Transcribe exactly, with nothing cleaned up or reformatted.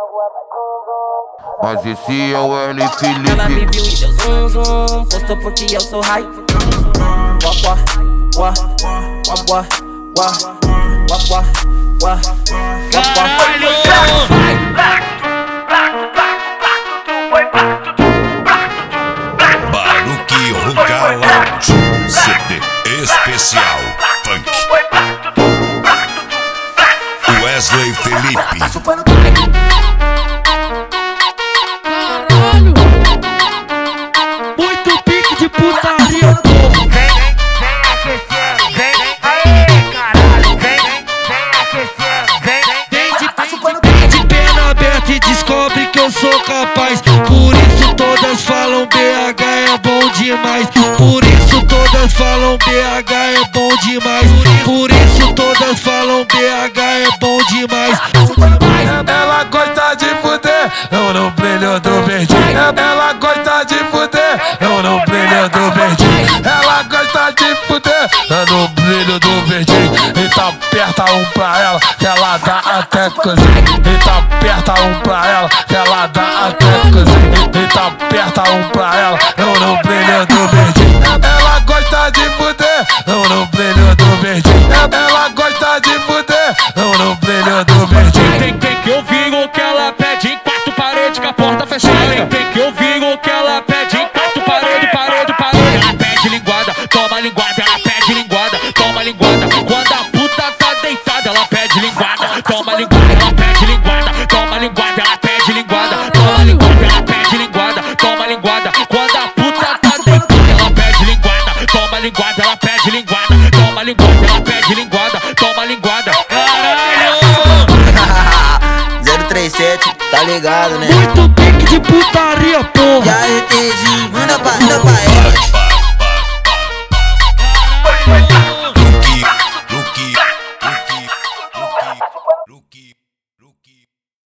Mas esse é o L Felipe. Ela me viu e deu zum zum, postou porque eu sou high. Guá guá, guá, guá guá, guá, guá guá, guá, Baruque Ruka Lounge, C D especial Funk. Wesley Felipe. Caralho! Muito pique de putaria, porra! Vem, vem aquecer, vem, aê, caralho, vem, vem aquecer, vem, Tem de, tem de perna aberta e descobre que eu sou capaz. Por isso todas falam B H é bom demais. Por isso todas falam B H é bom demais. Por isso todas falam B H é bom demais. Ela gosta de fuder, eu não brilho do verdinho. Ela gosta de fuder, eu não brilho do verdinho. Ela gosta de fuder, eu não brilho do verdinho. Então aperta um pra ela, que ela dá até cozinha. Então aperta um pra ela, que ela dá até cozinha. Então aperta um pra ela, eu não brilho do verdinho. Ela gosta de fuder, eu não brilho do verdinho. Ela gosta de fuder, eu não brilho do verdinho. Tem, tem que ouvir o que ela pede em quatro paredes com a porta fechada. Tem, tem que ouvir o que ela pede em quatro paredes, parede, parede. Ela pede linguada, toma linguada, ela pede linguada, toma linguada. Quando a puta tá deitada, ela pede linguada, toma linguada, ela pede linguada, toma linguada, ela pede linguada, toma linguada, ela pede linguada, toma linguada. Quando a puta tá deitada, ela pede linguada, toma linguada, ela pede linguada, toma linguada, ela pede linguada, toma linguada. zero três sete, tá ligado, né? Muito pique de putaria, porra. E aí, Tedinho, manda pra, manda pra